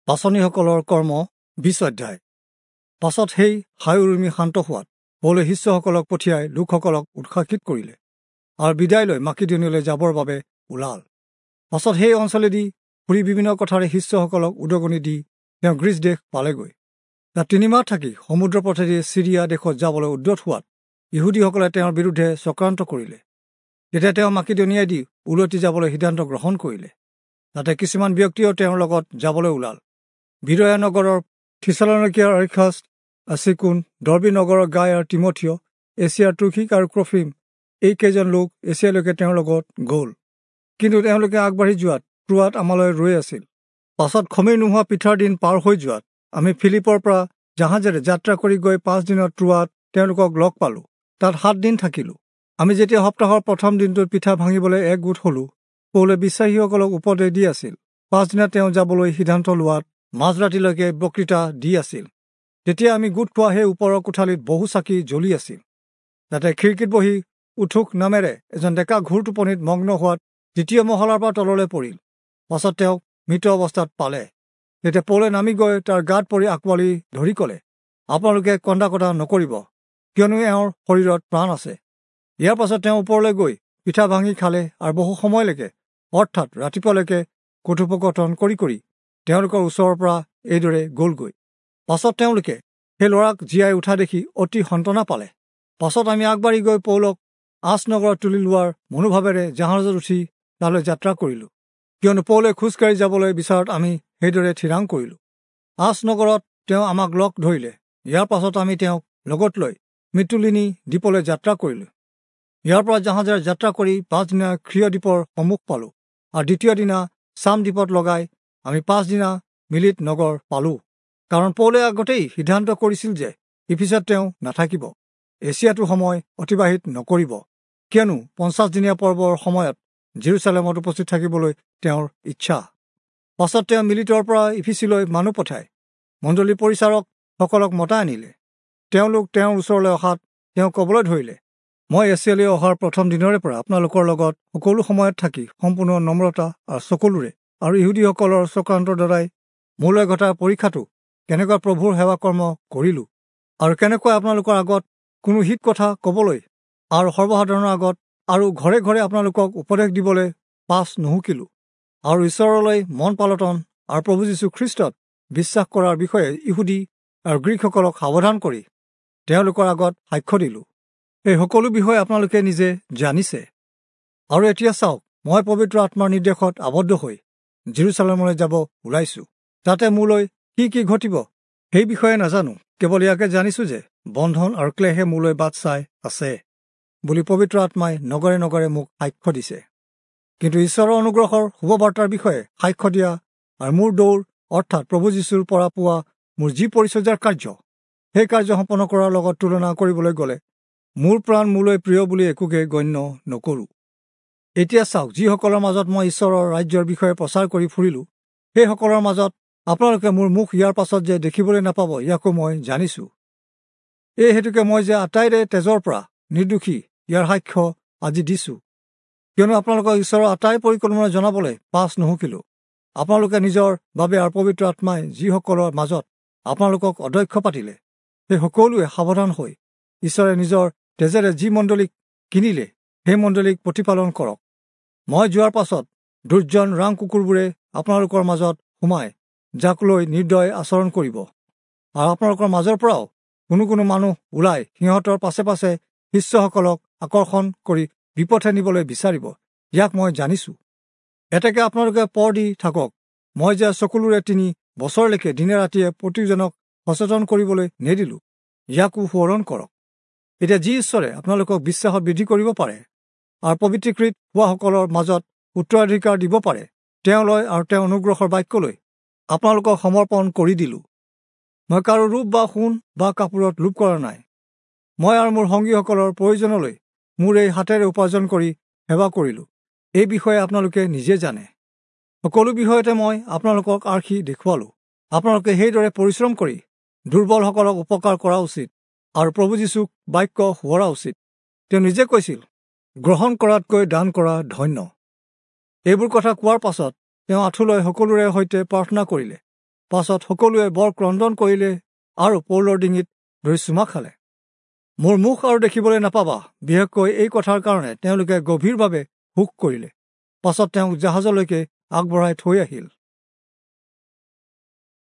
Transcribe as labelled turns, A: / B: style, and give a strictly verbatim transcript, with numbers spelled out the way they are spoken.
A: পাচনীসকলৰ কৰ্ম বিশ অধ্যায়। পাছত সেই হাই উৰুমি শান্ত হোৱাত পৌলে শিষ্যসকলক পঠিয়াই লোকসকলক উৎসাহিত কৰিলে আৰু বিদায় লৈ মাকিদনিয়ালৈ যাবৰ বাবে ওলাল। পাছত সেই অঞ্চলেদি ফুৰি বিভিন্ন কথাৰে শিষ্যসকলক উদগনি দি তেওঁ গ্ৰীচ দেশ পালেগৈ। তাত তিনিমাহ থাকি সমুদ্ৰ পথেদি চিৰিয়া দেশত যাবলৈ উদ্যত হোৱাত ইহুদীসকলে তেওঁৰ বিৰুদ্ধে চক্ৰান্ত কৰিলে। তেতিয়া তেওঁ মাকিদনিয়াই দি উলটি যাবলৈ সিদ্ধান্ত গ্ৰহণ কৰিলে। তাতে কিছুমান ব্যক্তিও তেওঁৰ লগত যাবলৈ ওলাল। বিৰয়া নগৰৰ থিছালনিকিয়াৰ অৰিখাছ, আছিকুন, ডৰ্বি নগৰৰ গাই আৰু তিমঠিয়, এছিয়াৰ তুৰ্কিক আৰু ক্ৰফিম, এইকেইজন লোক এছিয়ালৈকে তেওঁৰ লগত গ'ল। কিন্তু তেওঁলোকে আগবাঢ়ি যোৱাত ট্ৰোৱাত আমালৈ ৰৈ আছিল। পাছত খমিৰ নোহোৱা পিঠাৰ দিন পাৰ হৈ যোৱাত আমি ফিলিপৰ পৰা জাহাজেৰে যাত্ৰা কৰি গৈ পাঁচ দিনত ট্ৰোৱাত তেওঁলোকক লগ পালোঁ। তাত সাত দিন থাকিলোঁ। আমি যেতিয়া সপ্তাহৰ প্ৰথম দিনটোত পিঠা ভাঙিবলৈ একগোট হলোঁ, পৌলে বিশ্বাসীসকলক উপদেশ দি আছিল। পাছদিনা তেওঁ যাবলৈ সিদ্ধান্ত লোৱাত মাজৰাতিলৈকে বক্তৃতা দি আছিল। তেতিয়া আমি গোট খোৱা সেই ওপৰৰ কোঠালিত বহু চাকি জ্বলি আছিল। তাতে খিৰিকীত বহি উঠুক নামেৰে এজন ডেকা ঘোৰ টোপনিত মগ্ন হোৱাত দ্বিতীয় মহলাৰ পৰা তললৈ পৰিল। পাছত তেওঁক মৃত অৱস্থাত পালে। তেতিয়া পৌলে নামি গৈ তাৰ গাত পৰি আঁকোৱালি ধৰি ক'লে, আপোনালোকে কন্দা কটা নকৰিব, কিয়নো এওঁৰ শৰীৰত প্ৰাণ আছে। ইয়াৰ পাছত তেওঁ ওপৰলৈ গৈ পিঠা ভাঙি খালে আৰু বহু সময়লৈকে অৰ্থাৎ ৰাতিপুৱালৈকে কথোপকথন কৰি কৰি তেওঁলোকৰ ওচৰৰ পৰা এইদৰে গ'লগৈ। পাছত তেওঁলোকে সেই ল'ৰাক জীয়াই উঠা দেখি অতি সন্তনা পালে। পাছত আমি আগবাঢ়ি গৈ পৌলক আচ নগৰত তুলি লোৱাৰ মনোভাৱেৰে জাহাজত উঠি তালৈ যাত্ৰা কৰিলোঁ, কিয়নো পৌলে খোজকাঢ়ি যাবলৈ বিচৰাত আমি সেইদৰে থিৰাং কৰিলোঁ। আচ নগৰত তেওঁ আমাক লগ ধৰিলে। ইয়াৰ পাছত আমি তেওঁক লগত লৈ মিতুলিনী দ্বীপলৈ যাত্ৰা কৰিলোঁ। ইয়াৰ পৰা জাহাজেৰে যাত্ৰা কৰি পাছদিনা ক্ৰিয় দ্বীপৰ সন্মুখ পালোঁ আৰু দ্বিতীয় দিনা চাম দ্বীপত লগাই আমি পাছদিনা মিলিত নগৰ পালোঁ। কাৰণ পৌলে আগতেই সিদ্ধান্ত কৰিছিল যে ইফিছত তেওঁ নাথাকিব, এছিয়াতো সময় অতিবাহিত নকৰিব, কিয়নো পঞ্চাছ দিনীয়া পৰ্বৰ সময়ত জেৰুচালেমত উপস্থিত থাকিবলৈ তেওঁৰ ইচ্ছা। পাছত তেওঁ মিলিতৰ পৰা ইফিচিলৈ মানুহ পঠাই মণ্ডলী পৰিচাৰক সকলক মতাই আনিলে। তেওঁলোক তেওঁৰ ওচৰলৈ অহাত তেওঁ ক'বলৈ ধৰিলে, মই এছিয়ালৈ অহাৰ প্ৰথম দিনৰে পৰা আপোনালোকৰ লগত সকলো সময়ত থাকি সম্পূৰ্ণ নম্ৰতা আৰু সকলোৰে আৰু ইহুদীসকলৰ চক্ৰান্তৰ দ্বাৰাই মোলৈ ঘটা পৰীক্ষাটো কেনেকুৱা প্ৰভুৰ সেৱা কৰ্ম কৰিলোঁ আৰু কেনেকৈ আপোনালোকৰ আগত কোনো হিত কথা ক'বলৈ আৰু সৰ্বসাধাৰণৰ আগত আৰু ঘৰে ঘৰে আপোনালোকক উপদেশ দিবলৈ পাছ নুহুকিলোঁ আৰু ঈশ্বৰলৈ মন পালটন আৰু প্ৰভু যীশু খ্ৰীষ্টত বিশ্বাস কৰাৰ বিষয়ে ইহুদী আৰু গ্ৰীকসকলক সাৱধান কৰি তেওঁলোকৰ আগত সাক্ষ্য দিলোঁ। এই সকলো বিষয়ে আপোনালোকে নিজে জানিছে। আৰু এতিয়া চাওক, মই পবিত্ৰ আত্মাৰ নিৰ্দেশত আবদ্ধ হৈ জেৰুচালেমলৈ যাব ওলাইছোঁ। তাতে মোলৈ কি কি ঘটিব সেই বিষয়ে নাজানো, কেৱল ইয়াকে জানিছোঁ যে বন্ধন আৰু ক্লেহে মোলৈ বাট চাই আছে বুলি পবিত্ৰ আত্মাই নগৰে নগৰে মোক সাক্ষ্য দিছে। কিন্তু ঈশ্বৰৰ অনুগ্ৰহৰ শুভবাৰ্তাৰ বিষয়ে সাক্ষ্য দিয়া আৰু মোৰ দৌৰ অৰ্থাৎ প্ৰভু যীশুৰ পৰা পোৱা মোৰ যি পৰিচৰ্যাৰ কাৰ্য, সেই কাৰ্য সম্পন্ন কৰাৰ লগত তুলনা কৰিবলৈ গ'লে মোৰ প্ৰাণ মোলৈ প্ৰিয় বুলি একোকে গণ্য নকৰোঁ। এতিয়া চাওক, যিসকলৰ মাজত মই ঈশ্বৰৰ ৰাজ্যৰ বিষয়ে প্ৰচাৰ কৰি ফুৰিলোঁ, সেইসকলৰ মাজত আপোনালোকে মোৰ মুখ ইয়াৰ পাছত যে দেখিবলৈ নাপাব ইয়াকো মই জানিছোঁ। এই হেতুকে মই যে আটাইৰে তেজৰ পৰা নিৰ্দোষী ইয়াৰ সাক্ষ্য আজি দিছোঁ, কিয়নো আপোনালোকক ঈশ্বৰৰ আটাই পৰিকল্পনা জনাবলৈ পাছ নুহুকিলোঁ। আপোনালোকে নিজৰ বাবে আৰু পবিত্ৰ আত্মাই যিসকলৰ মাজত আপোনালোকক অধ্যক্ষ পাতিলে, সেই সকলোৱে সাৱধান হৈ ঈশ্বৰে নিজৰ তেজেৰে যি মণ্ডলীক কিনিলে সেই মণ্ডলীক প্ৰতিপালন কৰক। মই যোৱাৰ পাছত দুৰ্জন ৰাং কুকুৰবোৰে আপোনালোকৰ মাজত সোমাই যাক লৈ নিৰ্দয় আচৰণ কৰিব আৰু আপোনালোকৰ মাজৰ পৰাও কোনো কোনো মানুহ ওলাই সিহঁতৰ পাছে পাছে শিষ্যসকলক আকৰ্ষণ কৰি বিপথে নিবলৈ বিচাৰিব, ইয়াক মই জানিছোঁ। এতেকে আপোনালোকে পৰ দি থাকক। মই যে সকলোৰে তিনি বছৰলৈকে দিনে ৰাতিয়ে প্ৰতিজনক সচেতন কৰিবলৈ নেদিলোঁ, ইয়াকো সোঁৱৰণ কৰক। এতিয়া যি ঈশ্বৰে আপোনালোকক বিশ্বাসত বৃদ্ধি কৰিব পাৰে আৰু পবিত্ৰীকৃত হোৱাসকলৰ মাজত উত্তৰাধিকাৰ দিব পাৰে, তেওঁলৈ আৰু তেওঁ অনুগ্ৰহৰ বাক্যলৈ আপোনালোকক সমৰ্পণ কৰি দিলোঁ। মই কাৰো ৰূপ বা সোণ বা কাপোৰত লোভ কৰা নাই। মই আৰু মোৰ সংগীসকলৰ প্ৰয়োজনলৈ মোৰ এই হাতেৰে উপাৰ্জন কৰি সেৱা কৰিলোঁ। এই বিষয়ে আপোনালোকে নিজে জানে। সকলো বিষয়তে মই আপোনালোকক আৰ্হি দেখুৱালোঁ। আপোনালোকে সেইদৰে পৰিশ্ৰম কৰি দুৰ্বলসকলক উপকাৰ কৰা উচিত আৰু প্ৰভু যীশুক বাক্য সোঁৱৰা উচিত। তেওঁ নিজে কৈছিল, গ্ৰহণ কৰাতকৈ দান কৰা ধন্য। এইবোৰ কথা কোৱাৰ পাছত তেওঁ আঁঠুলৈ সকলোৰে সৈতে প্ৰাৰ্থনা কৰিলে পাছত সকলোৱে বৰ ক্ৰদন কৰিলে আৰু পৌলৰ ডিঙিত ধৰি চুমা খালে। মোৰ মুখ আৰু দেখিবলৈ নাপাবা, বিশেষকৈ এই কথাৰ কাৰণে তেওঁলোকে গভীৰভাৱে শোক কৰিলে। পাছত তেওঁক জাহাজলৈকে আগবঢ়াই থৈ আহিল।